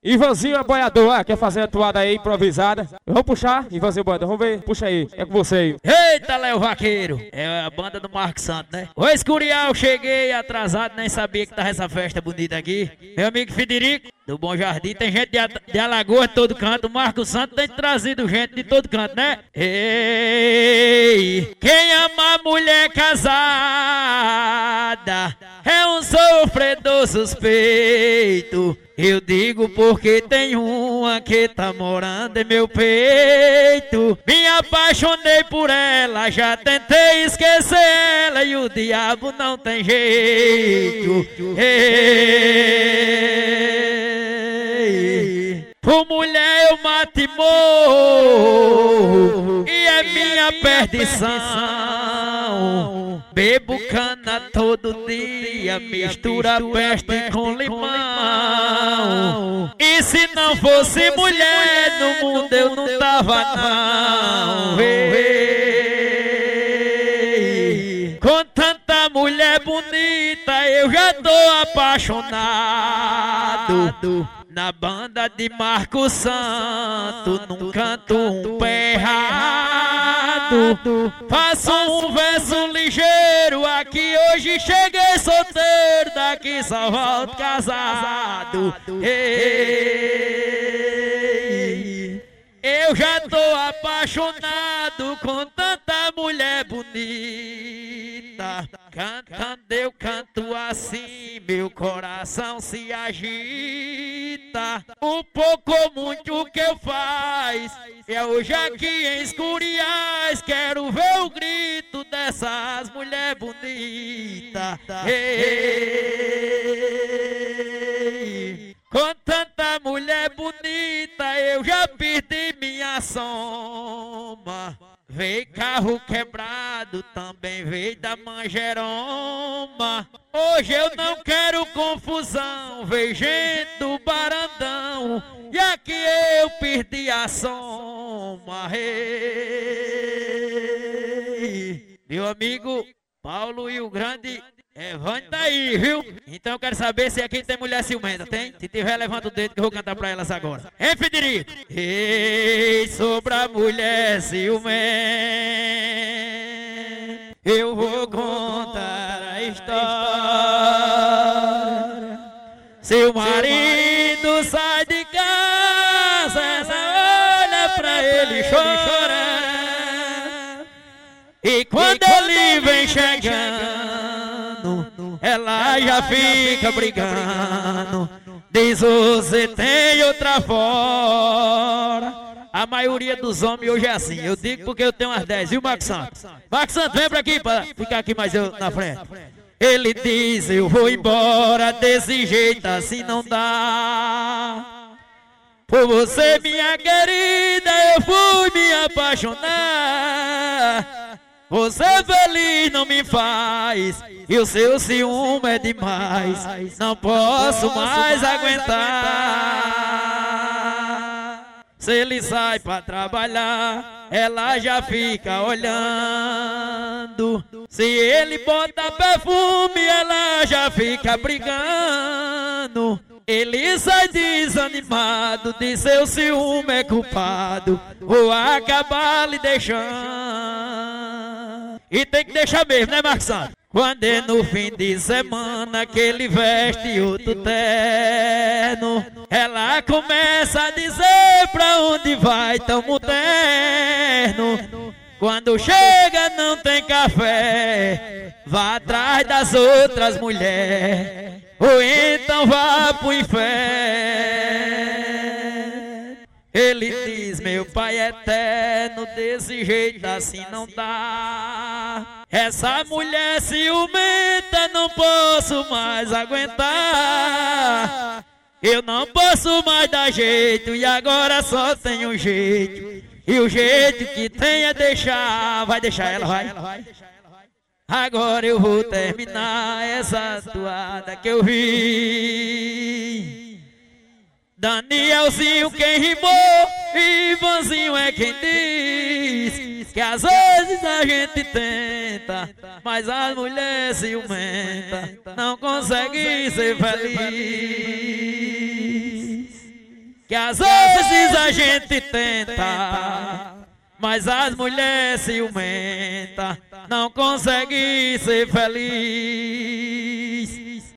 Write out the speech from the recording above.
Ivanzinho é boiador, quer fazer a toada aí improvisada? Vamos puxar, Ivanzinho boiador, vamos ver, puxa aí, é com você aí. Eita, Léo Vaqueiro, é a banda do Marcos Santos, né? Ô Escurial, cheguei atrasado, nem sabia que tava essa festa bonita aqui. Meu amigo Federico, do Bom Jardim, tem gente de Alagoas de todo canto, o Marcos Santos tem trazido gente de todo canto, né? Ei, quem ama a mulher casada é um sofredor suspeito. Eu digo porque tem uma que tá morando em meu peito. Me apaixonei por ela, já tentei esquecer ela e o diabo não tem jeito. Ei, por mulher eu mato e morro, e é minha perdição. Bebo cana todo dia, mistura peste com limão. E se não fosse mulher no mundo eu não tava não. Ei, com tanta mulher bonita eu já tô apaixonado. Na banda de Marcos Santos, num canto um pé errado. Faço um verso ligeiro, aqui hoje cheguei solteiro, daqui só volto casado. Ei, eu já tô apaixonado com tanta mulher bonita. Cantando eu canto assim, meu coração se agita. Um pouco ou muito o que eu faz é hoje aqui em Escuriais. Quero ver o grito dessas mulheres bonitas. Ei, com tanta mulher bonita eu já perdi minha soma. Veio carro quebrado, também veio da manjeroma. Hoje eu não quero confusão, veio gente do Barandão, e aqui eu perdi a soma. Ei, meu amigo Paulo e o grande Evandro tá aí, viu? Então eu quero saber se aqui tem mulher ciumenta, tem? Se tiver, levanta o dedo que eu vou cantar pra elas agora. Hein, Federico? Ei, sobre a mulher ciumenta, eu vou contar a história. Seu marido sai de casa, ela olha pra ele e chora. E quando ele vem chegando, ela já fica brigando. Diz, você tem outra fora. A maioria dos homens hoje é assim. Eu digo porque eu tenho umas 10. E o Marcos Santos? Marcos Santos, vem pra aqui pra ficar aqui mais eu na frente. Ele diz, eu vou embora desse jeito, assim não dá. Por você, minha querida, eu fui me apaixonar. Você feliz não me faz, e o seu ciúme é demais. Não posso mais aguentar. Se ele sai pra trabalhar, ela já fica olhando. Se ele bota perfume, ela já fica brigando. Ele sai desanimado, de seu ciúme é culpado. Vou acabar lhe deixando. E tem que deixar mesmo, né, Marcos Santos? Quando é no fim de semana que ele veste outro terno, ela começa a dizer pra onde vai tão moderno. Quando chega não tem café, vá atrás das outras mulheres, ou então vá pro inferno. Ele diz, meu pai eterno, desse jeito assim não dá. Essa mulher ciumenta não posso mais aguentar. Eu não posso mais dar jeito e agora só tem um jeito. E o jeito que tem é deixar. Vai deixar ela, vai. Agora eu vou terminar essa toada que eu vi. Danielzinho quem rimou, Ivanzinho é quem diz que às vezes a gente tenta, mas as mulheres ciumentas não conseguem ser feliz. que às vezes a gente tenta, mas as mulheres ciumentas não conseguem ser feliz.